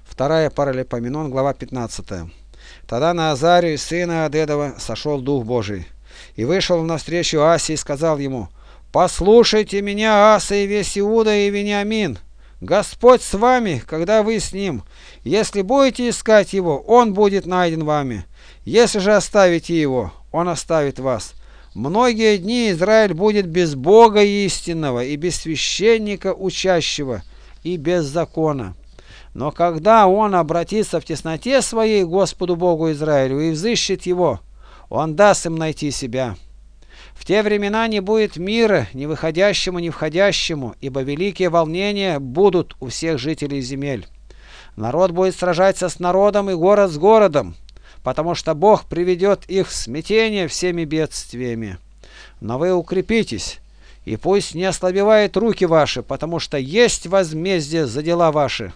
Вторая Паралипоменон, глава 15. Тогда на Азарию, сына Адедова, сошел Дух Божий, и вышел навстречу Асе и сказал ему: «Послушайте меня, Аса и весь Иуда и Вениамин! Господь с вами, когда вы с ним. Если будете искать его, он будет найден вами. Если же оставите его, он оставит вас. Многие дни Израиль будет без Бога истинного и без священника учащего и без закона. Но когда он обратится в тесноте своей к Господу Богу Израилю и взыщет его, он даст им найти себя. В те времена не будет мира ни выходящему, ни входящему, ибо великие волнения будут у всех жителей земель. Народ будет сражаться с народом и город с городом, потому что Бог приведет их в смятение всеми бедствиями. Но вы укрепитесь, и пусть не ослабевают руки ваши, потому что есть возмездие за дела ваши».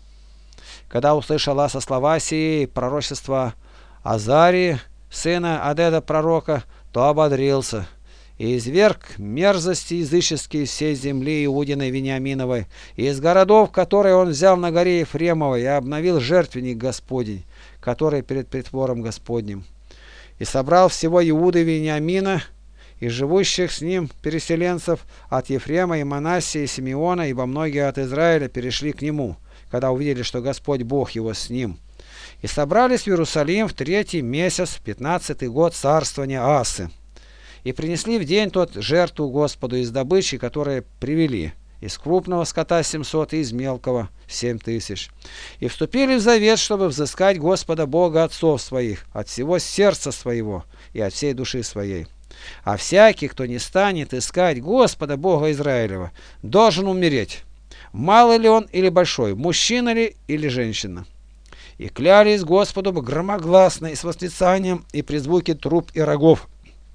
Когда услышал Аса слова сии, пророчества Азарии, сына Адеда пророка, то ободрился и изверг мерзости языческие всей земли Иудиной Вениаминовой, и из городов, которые он взял на горе Ефремовой, и обновил жертвенник Господень, который перед притвором Господним. И собрал всего Иуды Вениамина и живущих с ним переселенцев от Ефрема и Манассии и Симеона, ибо многие от Израиля перешли к нему, когда увидели, что Господь Бог его с ним. И собрались в Иерусалим в 3-й месяц, в 15-й год царствования Асы. И принесли в день тот жертву Господу из добычи, которую привели, из крупного скота 700 и из мелкого 7000. И вступили в завет, чтобы взыскать Господа Бога отцов своих от всего сердца своего и от всей души своей. А всякий, кто не станет искать Господа Бога Израилева, должен умереть. Малый ли он или большой, мужчина ли или женщина. И клялись Господу громогласно и с восклицанием, и при звуке труб и рогов.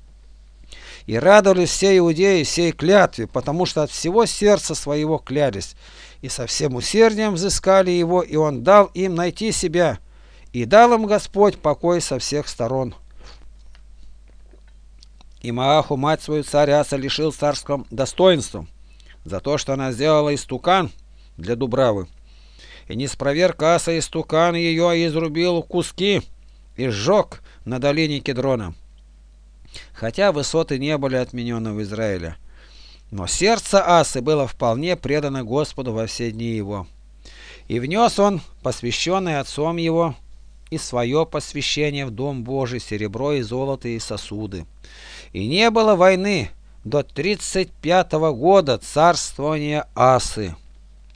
И радовались все иудеи сей клятве, потому что от всего сердца своего клялись, и со всем усердием взыскали его, и он дал им найти себя, и дал им Господь покой со всех сторон. И Мааху, мать свою, царь Аса лишил царского достоинства за то, что она сделала истукан для дубравы. И не спроверг Аса истукан ее, и изрубил куски, и сжег на долине Кедрона. Хотя высоты не были отменены в Израиле, но сердце Асы было вполне предано Господу во все дни его. И внес он, посвященный отцом его, и свое посвящение в Дом Божий, серебро и золото и сосуды. И не было войны до 35-го года царствования Асы.